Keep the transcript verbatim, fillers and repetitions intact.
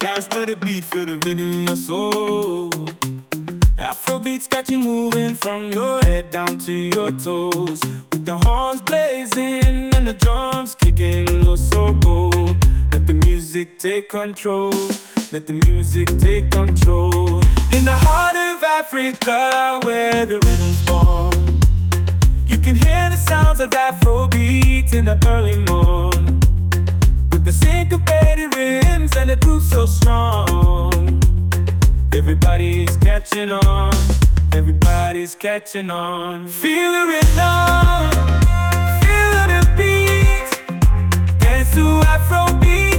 Dance to the beat, feel the rhythm in your soul. Afrobeats got you moving from your head down to your toes. With the horns blazing and the drums kicking low so cold. Let the music take control. Let the music take control. In the heart of Africa, where the rhythm's born, you can hear the sounds of Afrobeat in the early morn. With the syncopated rhythms and the groove so strong, everybody's catching on. Everybody's catching on. Feel the rhythm, feel the beat. Dance to Afrobeat.